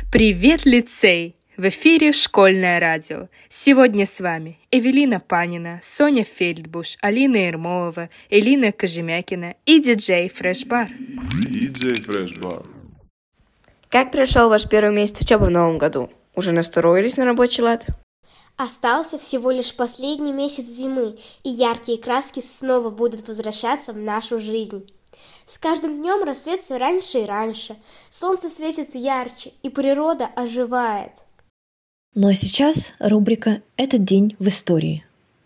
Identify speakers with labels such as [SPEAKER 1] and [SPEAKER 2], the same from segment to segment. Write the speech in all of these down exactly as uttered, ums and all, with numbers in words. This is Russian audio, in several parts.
[SPEAKER 1] Привет, лицей! В эфире «Школьное радио». Сегодня с вами Эвелина Панина, Соня Фельдбуш, Алина Ермолова, Элина Кожемякина и диджей Фрешбар.
[SPEAKER 2] Диджей Фрешбар.
[SPEAKER 3] Как прошел ваш первый месяц учебы в новом году? Уже настроились на рабочий лад?
[SPEAKER 4] Остался всего лишь последний месяц зимы, и яркие краски снова будут возвращаться в нашу жизнь. С каждым днем рассвет все раньше и раньше, солнце светит ярче, и природа оживает.
[SPEAKER 5] Ну а сейчас рубрика «Этот день в истории».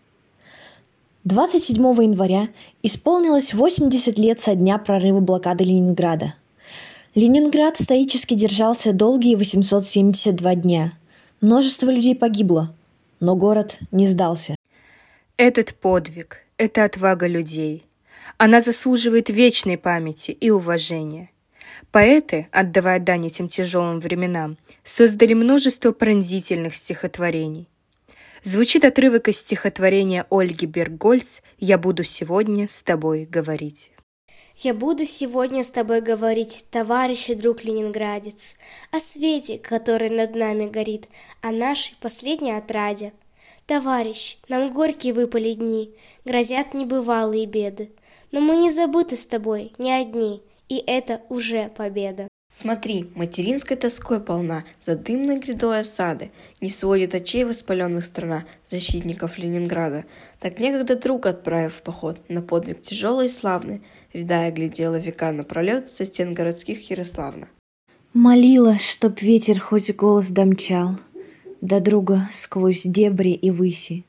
[SPEAKER 5] двадцать седьмого января исполнилось восемьдесят лет со дня прорыва блокады Ленинграда. Ленинград стоически держался долгие восемьсот семьдесят два дня. Множество людей погибло, но город не сдался.
[SPEAKER 1] Этот подвиг, это отвага людей. Она заслуживает вечной памяти и уважения. Поэты, отдавая дань этим тяжелым временам, создали множество пронзительных стихотворений. Звучит отрывок из стихотворения Ольги Берггольц «Я буду сегодня с тобой говорить».
[SPEAKER 4] Я буду сегодня с тобой говорить, товарищ и друг ленинградец, о свете, который над нами горит, о нашей последней отраде. Товарищ, нам горькие выпали дни, грозят небывалые беды, но мы не забыты с тобой, не одни, и это уже победа.
[SPEAKER 3] Смотри, материнской тоской полна, за дымной грядой осады, не сводит очей воспаленных страна, защитников Ленинграда. Так некогда друга отправив в поход на подвиг тяжелый и славный, рядая глядела века напролет со стен городских Ярославна.
[SPEAKER 5] Молила, чтоб ветер хоть голос домчал до друга сквозь дебри и выси.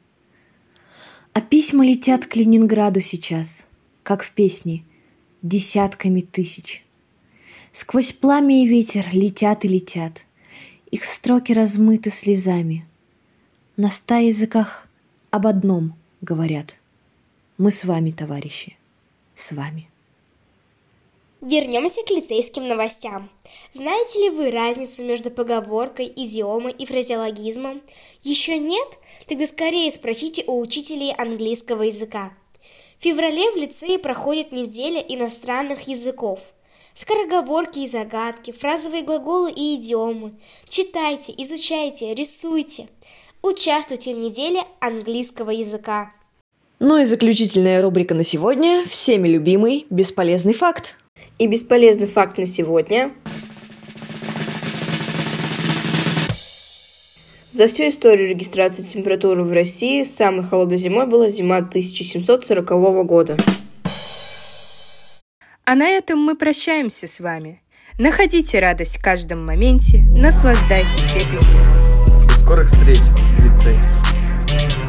[SPEAKER 5] А письма летят к Ленинграду сейчас, как в песне, десятками тысяч. Сквозь пламя и ветер летят и летят, их строки размыты слезами. На ста языках об одном говорят: мы с вами, товарищи, с вами.
[SPEAKER 4] Вернемся к лицейским новостям. Знаете ли вы разницу между поговоркой, идиомой и фразеологизмом? Еще нет? Тогда скорее спросите у учителей английского языка. В феврале в лицее проходит неделя иностранных языков. Скороговорки и загадки, фразовые глаголы и идиомы. Читайте, изучайте, рисуйте. Участвуйте в неделе английского языка.
[SPEAKER 5] Ну и заключительная рубрика на сегодня – всеми любимый бесполезный факт.
[SPEAKER 3] И бесполезный факт на сегодня. За всю историю регистрации температуры в России самой холодной зимой была зима тысяча семьсот сорокового года.
[SPEAKER 1] А на этом мы прощаемся с вами. Находите радость в каждом моменте, наслаждайтесь этой зимой.
[SPEAKER 2] До скорых встреч, лицей!